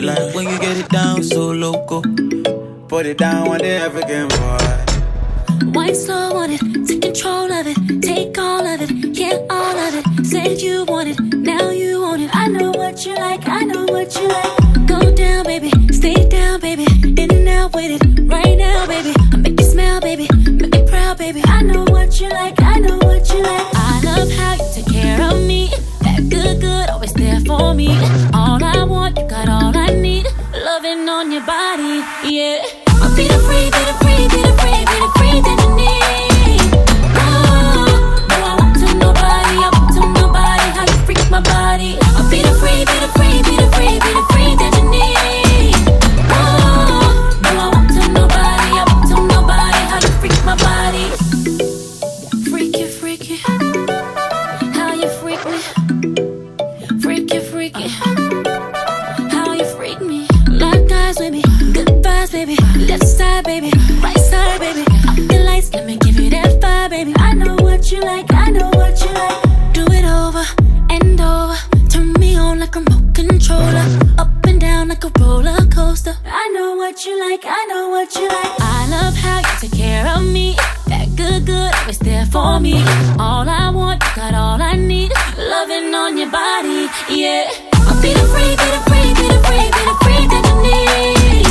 like when you get it down so loco. Put it down on the African boy. Wine slow on it, take control of it, take all of it, yeah, all of it. Said you want it, now you want it. I know what you like, I know what you like. Go down, baby, stay down, baby. In and out with it, right now, baby. I make you smile, baby, make me proud, baby. I know what you like, I know what you like. I love how you take care of me. That good, good, always there for me. All I want, you got all I need. Loving on your body, yeah. I'll be the free, be the free, be the free, be the free that you need. Oh, no, I want to nobody, I want to nobody. How you freak my body? I'll be the free, be the free, be the free, be the free that you need. Oh, no, I want to nobody, I want to nobody. How you freak my body? Freaky, freaky. How you freak me? Freaky, freaky. How you freak me? Like guys with me, good vibes, baby. Left side, baby, right side, baby. Up the lights, let me give you that fire, baby. I know what you like, I know what you like. Do it over and over. Turn me on like a remote controller. Up and down like a roller coaster. I know what you like, I know what you like. I love how you take care of me. That good, good, always there for me. All I want, you got all I need. Loving on your body, yeah. I'll be the free, be the free, be the free, be the free that you need.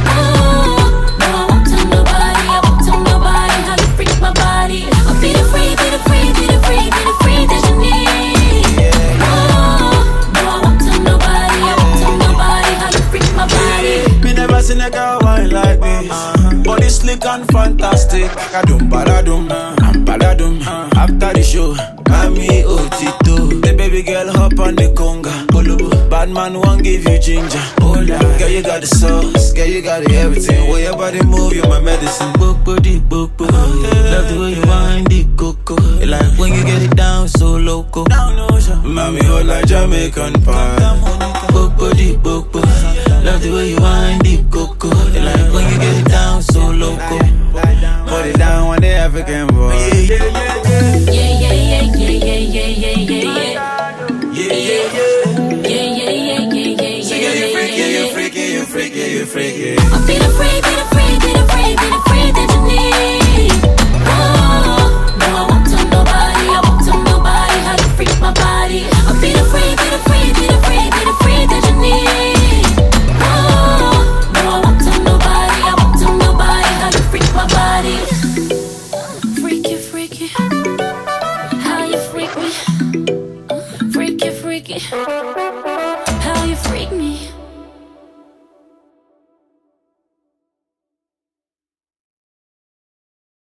Oh, no, I want to nobody, I want to nobody. How you freak my body? I'll be the free, be the free, be the free, be the free that you need. Oh, no, I want to nobody, I want to nobody. How you freak my body? Me never seen a girl wine like this. Body slick and fantastic. Badum, badadum, and badadum. After the show, Mami Otito. The baby girl hop on the conga. Bad man won't give you ginger. Girl, you got the sauce. Girl, you got the everything. Way your body move, you're my medicine. Book body, book body. Love the way you wind the coco. Like when you get it down so loco. Mami, hold like Jamaican pie. Book body, book body. Love the way you wind the coco. Like when you get it down so loco. Put it down on the African boy. Yeah, yeah, yeah, yeah, yeah, yeah, yeah, yeah, yeah. So yeah, you freaky, you freaky, you freaky, you freaky. I'll be the free, be the free, be the free, be the free that you need. Oh, no, I want to nobody, I want to nobody. How you freak my body? I'll be the free, be the free, be the free, be the free that you need. Oh, no, I want to nobody, I want to nobody. How you freak my body? Freaky, freaky. How you freak me? Freaky, freaky.